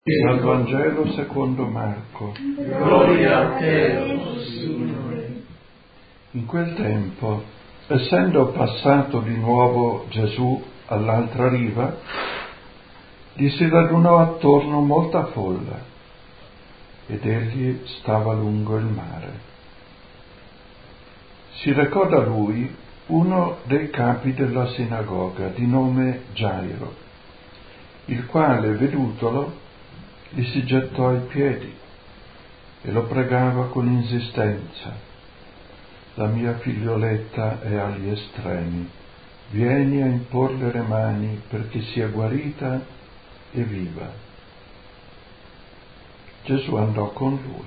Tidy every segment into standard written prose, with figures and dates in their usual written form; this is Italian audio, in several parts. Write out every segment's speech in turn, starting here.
Dal Vangelo secondo Marco. Gloria a te, o Signore. In quel tempo, essendo passato di nuovo Gesù all'altra riva, gli si radunò attorno molta folla, ed egli stava lungo il mare. Si recò da lui uno dei capi della sinagoga, di nome Gairo, il quale, vedutolo, gli si gettò ai piedi e lo pregava con insistenza: la mia figlioletta è agli estremi, vieni a imporle le mani perché sia guarita e viva. Gesù andò con lui.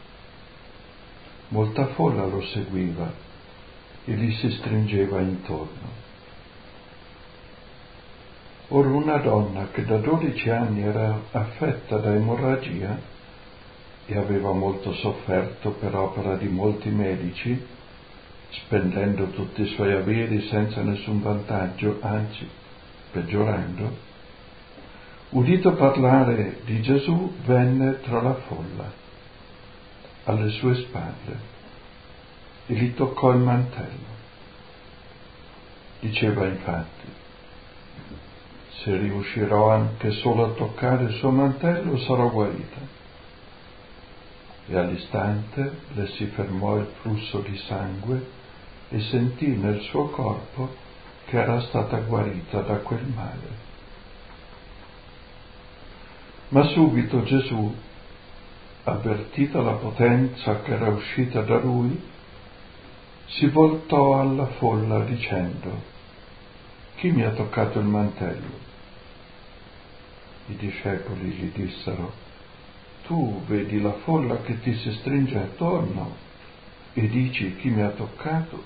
Molta folla lo seguiva e gli si stringeva intorno. Ora una donna che da 12 anni era affetta da emorragia e aveva molto sofferto per opera di molti medici, spendendo tutti i suoi averi senza nessun vantaggio, anzi peggiorando, udito parlare di Gesù, venne tra la folla, alle sue spalle, e gli toccò il mantello. Diceva infatti: se riuscirò anche solo a toccare il suo mantello, sarò guarita. E all'istante le si fermò il flusso di sangue e sentì nel suo corpo che era stata guarita da quel male. Ma subito Gesù, avvertita la potenza che era uscita da lui, si voltò alla folla dicendo: chi mi ha toccato il mantello? I discepoli gli dissero: tu vedi la folla che ti si stringe attorno e dici: chi mi ha toccato?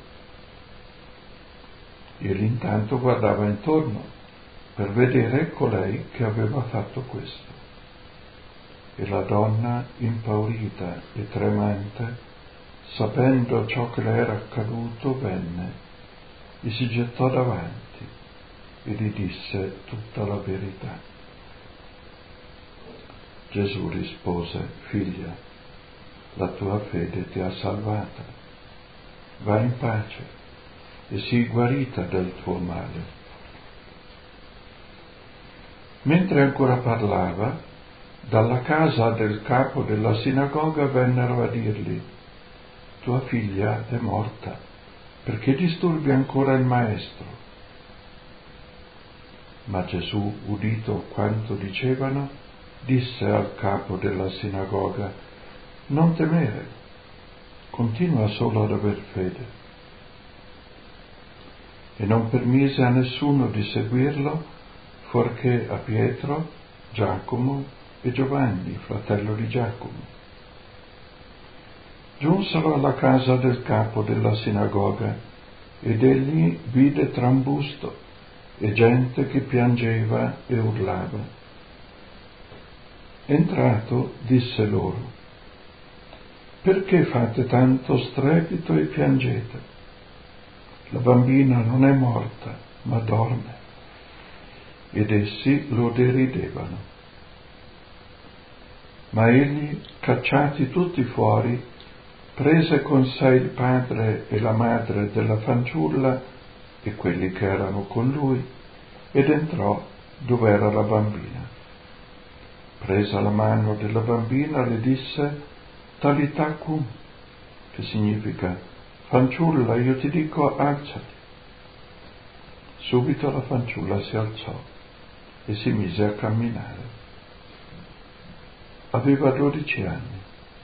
Egli intanto guardava intorno per vedere colei che aveva fatto questo. E la donna, impaurita e tremante, sapendo ciò che le era accaduto, venne, gli si gettò davanti e gli disse tutta la verità. Gesù rispose: figlia, la tua fede ti ha salvata. Va in pace e sii guarita del tuo male. Mentre ancora parlava, dalla casa del capo della sinagoga vennero a dirgli: tua figlia è morta, perché disturbi ancora il maestro? Ma Gesù, udito quanto dicevano, disse al capo della sinagoga: non temere, continua solo ad aver fede. E non permise a nessuno di seguirlo, fuorché a Pietro, Giacomo e Giovanni, fratello di Giacomo. Giunsero alla casa del capo della sinagoga ed egli vide trambusto e gente che piangeva e urlava. Entrato, disse loro: perché fate tanto strepito e piangete? La bambina non è morta, ma dorme. Ed essi lo deridevano. Ma egli, cacciati tutti fuori, prese con sé il padre e la madre della fanciulla e quelli che erano con lui, ed entrò dove era la bambina. Presa la mano della bambina, le disse: Talità cum, che significa: fanciulla, io ti dico, alzati. Subito la fanciulla si alzò e si mise a camminare. Aveva 12 anni.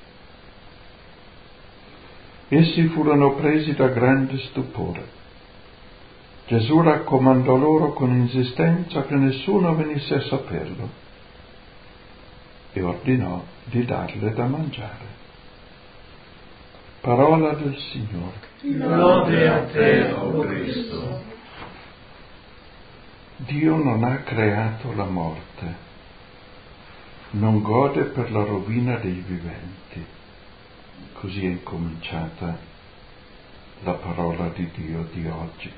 Essi furono presi da grande stupore. Gesù raccomandò loro con insistenza che nessuno venisse a saperlo e ordinò di darle da mangiare. Parola del Signore. Lode a te, o Cristo. Dio non ha creato la morte, non gode per la rovina dei viventi. Così è cominciata la parola di Dio di oggi.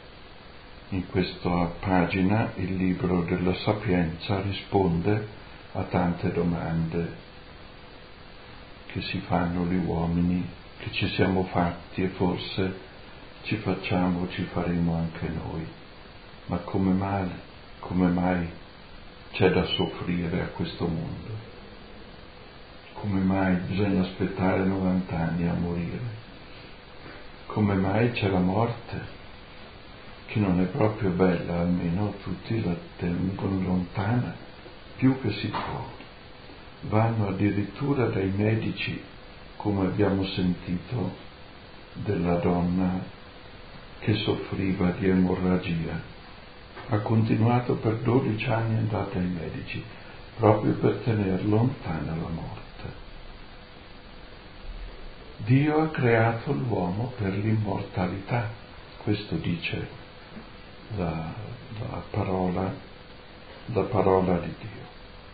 In questa pagina il libro della Sapienza risponde a tante domande che si fanno gli uomini, che ci siamo fatti e forse ci facciamo, ci faremo anche noi. Ma come mai c'è da soffrire a questo mondo? Come mai bisogna aspettare 90 anni a morire? Come mai c'è la morte, che non è proprio bella, almeno tutti la tengono lontana più che si può. Vanno addirittura dai medici, come abbiamo sentito della donna che soffriva di emorragia. Ha continuato per 12 anni andata ai medici, proprio per tenere lontana la morte. Dio ha creato l'uomo per l'immortalità, questo dice la parola di Dio.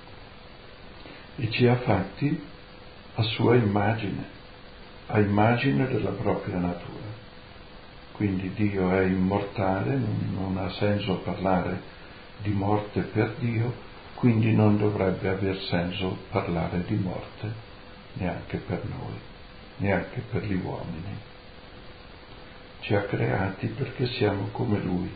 E ci ha fatti a sua immagine, a immagine della propria natura. Quindi Dio è immortale, non ha senso parlare di morte per Dio, quindi non dovrebbe aver senso parlare di morte neanche per noi, neanche per gli uomini. Ci ha creati perché siamo come Lui.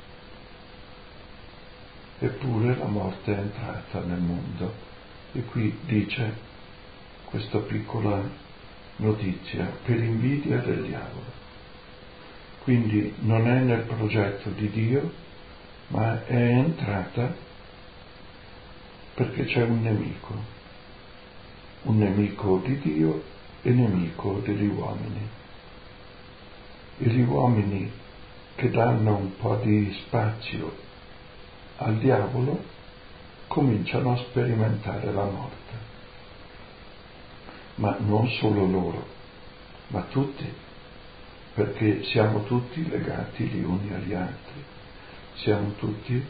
Eppure la morte è entrata nel mondo. E qui dice questa piccola notizia, per invidia del diavolo. Quindi non è nel progetto di Dio, ma è entrata perché c'è un nemico di Dio e nemico degli uomini. E gli uomini che danno un po' di spazio al diavolo cominciano a sperimentare la morte. Ma non solo loro, ma tutti. Perché siamo tutti legati gli uni agli altri, siamo tutti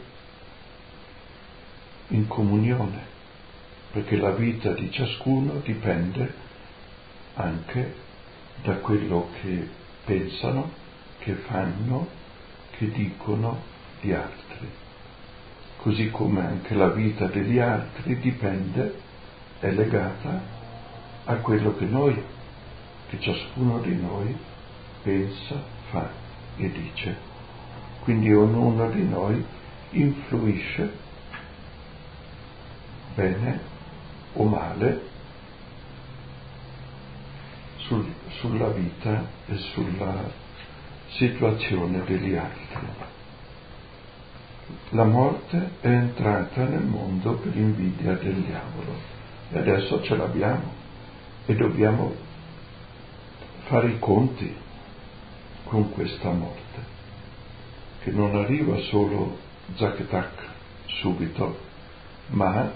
in comunione, perché la vita di ciascuno dipende anche da quello che pensano, che fanno, che dicono gli altri. Così come anche la vita degli altri è legata a quello che ciascuno di noi pensa, fa e dice. Quindi ognuno di noi influisce, bene o male, sulla vita e sulla situazione degli altri. La morte è entrata nel mondo per invidia del diavolo e adesso ce l'abbiamo e dobbiamo fare i conti con questa morte, che non arriva solo zac-tac subito, ma,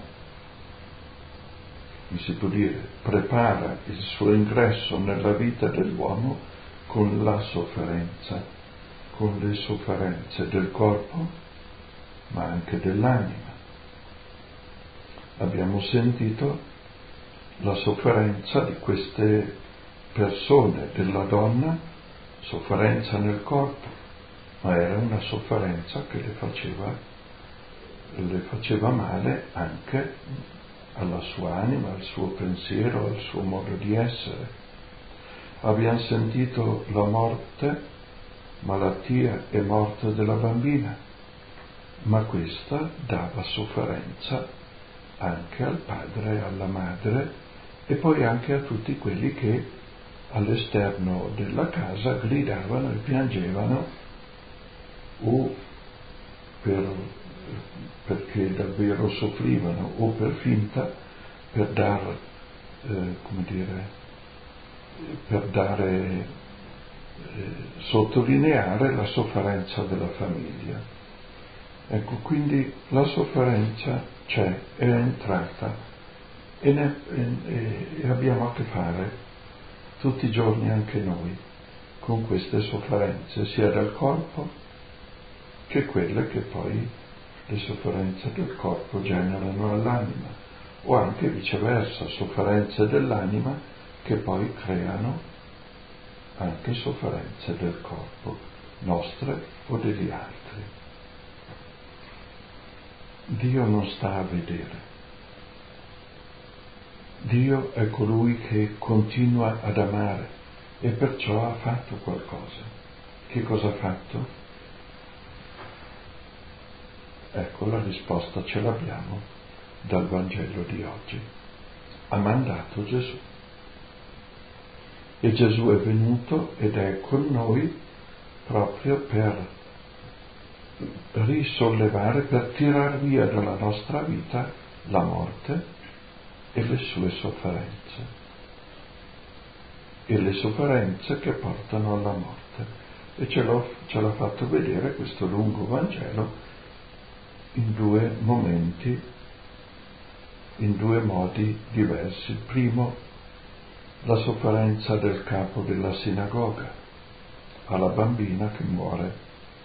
si può dire, prepara il suo ingresso nella vita dell'uomo con la sofferenza, con le sofferenze del corpo, ma anche dell'anima. Abbiamo sentito la sofferenza di queste persone, della donna, sofferenza nel corpo, ma era una sofferenza che le faceva male anche alla sua anima, al suo pensiero, al suo modo di essere. Abbiamo sentito la morte, malattia e morte della bambina, ma questa dava sofferenza anche al padre e alla madre e poi anche a tutti quelli che all'esterno della casa gridavano e piangevano o perché davvero soffrivano o per finta, per sottolineare la sofferenza della famiglia. Ecco, quindi la sofferenza c'è, è entrata e abbiamo a che fare tutti i giorni anche noi con queste sofferenze, sia del corpo che quelle che poi le sofferenze del corpo generano all'anima, o anche viceversa, sofferenze dell'anima che poi creano anche sofferenze del corpo, nostre o degli altri. Dio non sta a vedere, Dio è colui che continua ad amare e perciò ha fatto qualcosa. Che cosa ha fatto? Ecco, la risposta ce l'abbiamo dal Vangelo di oggi. Ha mandato Gesù. E Gesù è venuto ed è con noi proprio per risollevare, per tirar via dalla nostra vita la morte e le sue sofferenze. E le sofferenze che portano alla morte. E ce l'ha fatto vedere questo lungo Vangelo in due momenti, in due modi diversi. Il primo, la sofferenza del capo della sinagoga, alla bambina che muore.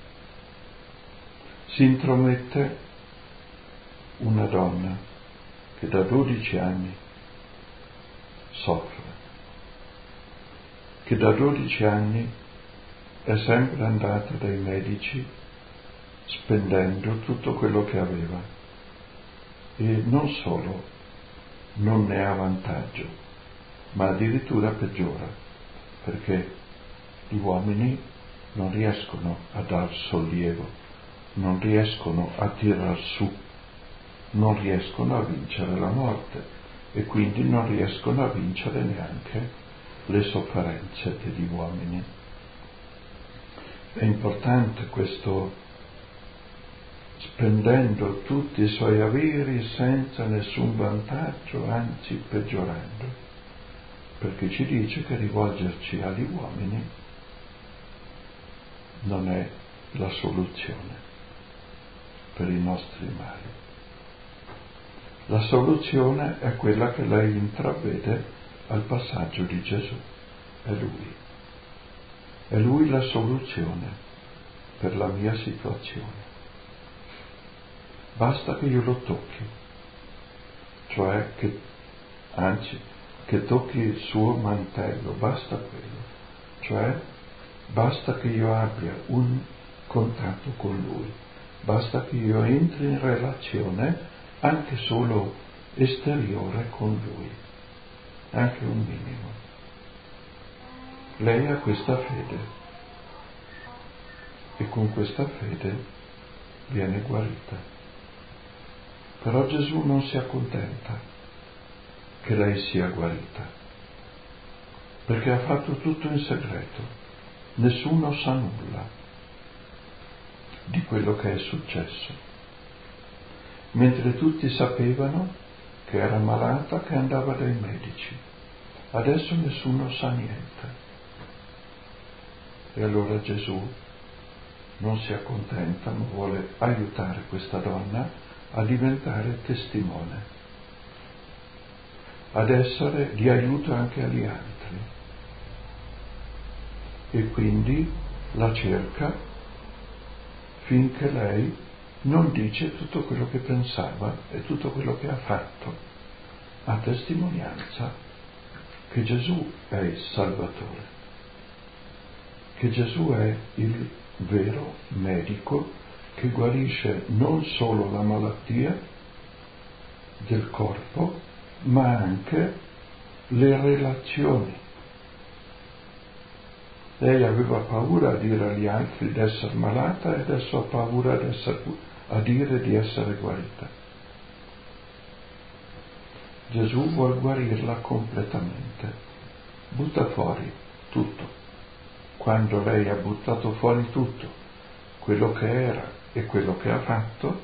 Si intromette una donna che da 12 anni soffre, che da 12 anni è sempre andata dai medici spendendo tutto quello che aveva e non solo non ne ha vantaggio, ma addirittura peggiora, perché gli uomini non riescono a dar sollievo, non riescono a tirar su, non riescono a vincere la morte e quindi non riescono a vincere neanche le sofferenze degli uomini. È importante questo, spendendo tutti i suoi averi senza nessun vantaggio, anzi peggiorando, perché ci dice che rivolgerci agli uomini non è la soluzione per i nostri mali. La soluzione è quella che lei intravede al passaggio di Gesù. È Lui. È Lui la soluzione per la mia situazione. Basta che io lo tocchi, cioè che tocchi il suo mantello, basta quello, cioè basta che io abbia un contatto con Lui, basta che io entri in relazione anche solo esteriore con Lui, anche un minimo. Lei ha questa fede e con questa fede viene guarita. Però Gesù non si accontenta che lei sia guarita, perché ha fatto tutto in segreto. Nessuno sa nulla di quello che è successo, mentre tutti sapevano che era malata, che andava dai medici. Adesso nessuno sa niente. E allora Gesù non si accontenta, ma vuole aiutare questa donna a diventare testimone, ad essere di aiuto anche agli altri. E quindi la cerca finché lei non dice tutto quello che pensava e tutto quello che ha fatto, a testimonianza che Gesù è il Salvatore, che Gesù è il vero medico che guarisce non solo la malattia del corpo, ma anche le relazioni. Lei aveva paura a dire agli altri di essere malata e adesso ha paura a dire di essere guarita. Gesù vuol guarirla completamente. Butta fuori tutto. Quando lei ha buttato fuori tutto, quello che era e quello che ha fatto,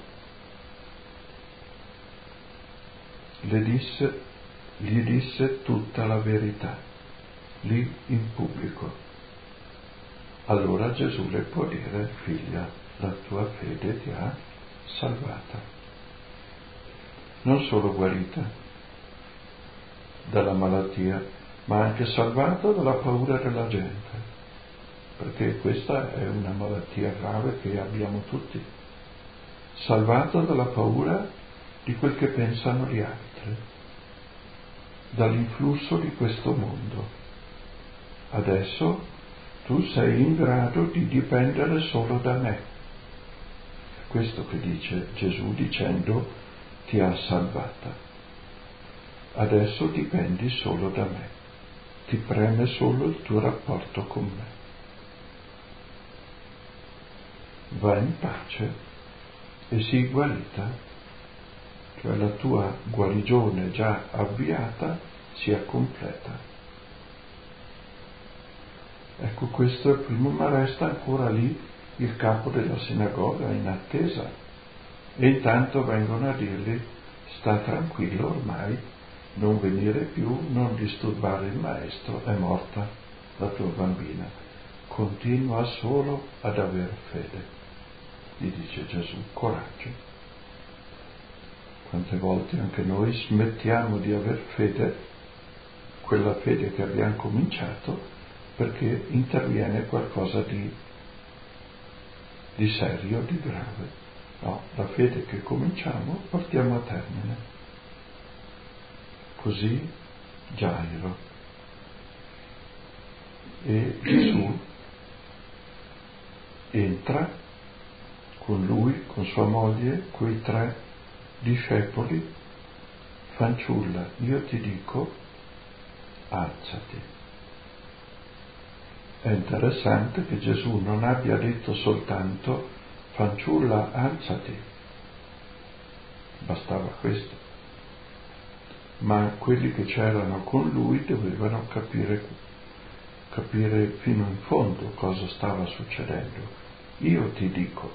gli disse tutta la verità, lì in pubblico. Allora Gesù le può dire: figlia, la tua fede ti ha salvata. Non solo guarita dalla malattia, ma anche salvata dalla paura della gente, perché questa è una malattia grave che abbiamo tutti. Salvata dalla paura di quel che pensano gli altri, dall'influsso di questo mondo. Adesso tu sei in grado di dipendere solo da me. È questo che dice Gesù dicendo ti ha salvata. adesso dipendi solo da me, ti preme solo il tuo rapporto con me. Va in pace e sii guarita, cioè la tua guarigione già avviata sia completa. Ecco, questo è il primo, ma resta ancora lì il capo della sinagoga in attesa, e intanto vengono a dirgli: sta tranquillo ormai, non venire più, non disturbare il maestro, è morta la tua bambina, continua solo ad aver fede. Gli dice Gesù: coraggio. Quante volte anche noi smettiamo di aver fede, quella fede che abbiamo cominciato, perché interviene qualcosa di serio, di grave. No, la fede che cominciamo portiamo a termine. Così Gairo. E Gesù entra con lui, con sua moglie, quei 3 discepoli: fanciulla, io ti dico, alzati. È interessante che Gesù non abbia detto soltanto: fanciulla, alzati, bastava questo, ma quelli che c'erano con lui dovevano capire fino in fondo cosa stava succedendo. Io ti dico,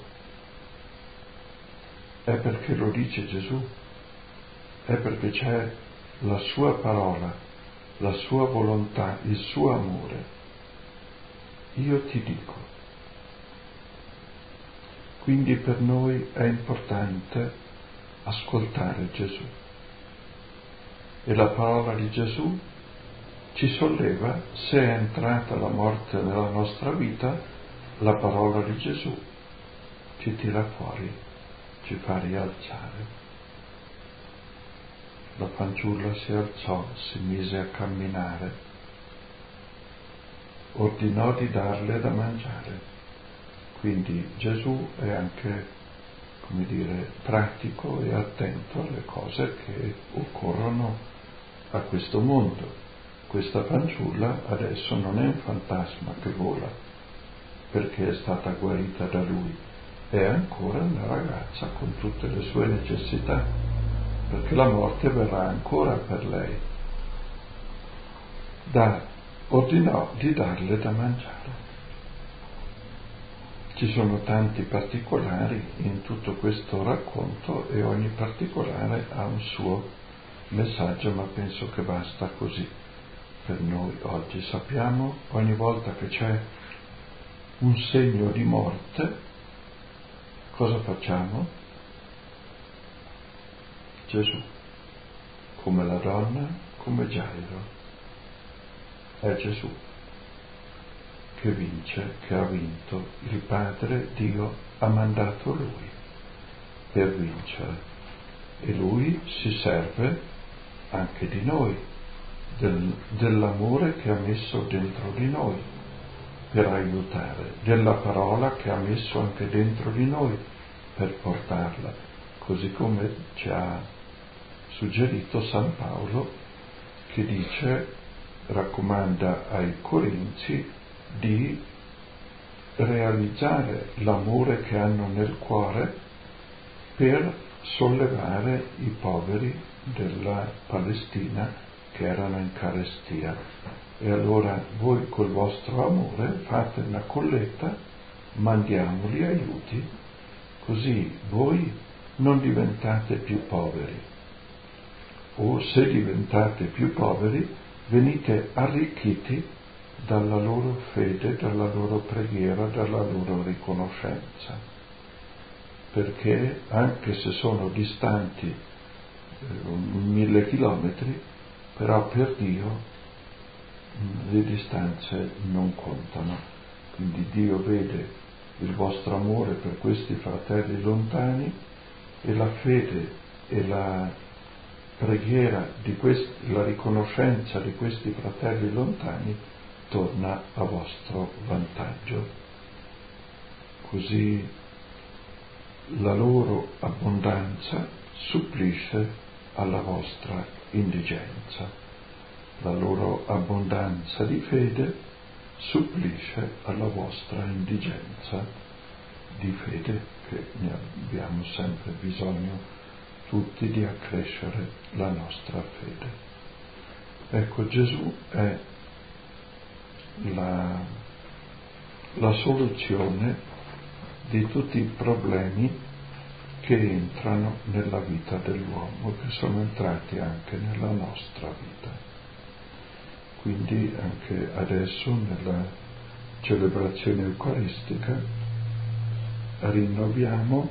è perché lo dice Gesù, è perché c'è la sua parola, la sua volontà, il suo amore. Io ti dico. Quindi per noi è importante ascoltare Gesù. E la parola di Gesù ci solleva. Se è entrata la morte nella nostra vita, la parola di Gesù ci tira fuori, ci fa rialzare. La fanciulla si alzò, si mise a camminare, ordinò di darle da mangiare. Quindi Gesù è anche, come dire, pratico e attento alle cose che occorrono a questo mondo. Questa fanciulla adesso non è un fantasma che vola perché è stata guarita da lui, è ancora una ragazza con tutte le sue necessità, perché la morte verrà ancora per lei. Ordinò di darle da mangiare. Ci sono tanti particolari in tutto questo racconto e ogni particolare ha un suo messaggio, ma penso che basta così per noi oggi. Sappiamo, ogni volta che c'è un segno di morte, cosa facciamo? Gesù, come la donna, come Gairo, è Gesù che vince, che ha vinto. Il Padre, Dio, ha mandato Lui per vincere e Lui si serve anche di noi, dell'amore che ha messo dentro di noi per aiutare, della parola che ha messo anche dentro di noi per portarla, così come ci ha suggerito San Paolo, che dice, raccomanda ai Corinzi di realizzare l'amore che hanno nel cuore per sollevare i poveri della Palestina che erano in carestia. E allora voi col vostro amore fate una colletta, mandiamoli aiuti, così voi non diventate più poveri, o se diventate più poveri venite arricchiti dalla loro fede, dalla loro preghiera, dalla loro riconoscenza, perché anche se sono distanti 1000 chilometri, però per Dio le distanze non contano. Quindi Dio vede il vostro amore per questi fratelli lontani e la fede e la preghiera la riconoscenza di questi fratelli lontani torna a vostro vantaggio. Così la loro abbondanza supplisce alla vostra indigenza. La loro abbondanza di fede supplisce alla vostra indigenza di fede, che ne abbiamo sempre bisogno tutti di accrescere la nostra fede. Ecco, Gesù è la soluzione di tutti i problemi che entrano nella vita dell'uomo, che sono entrati anche nella nostra vita. Quindi anche adesso nella celebrazione eucaristica rinnoviamo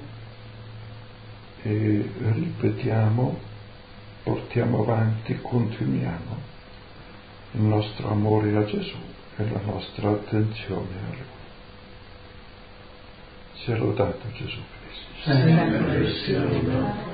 e ripetiamo, portiamo avanti, continuiamo il nostro amore a Gesù e la nostra attenzione a Lui. Sia lodato Gesù Cristo. Sempre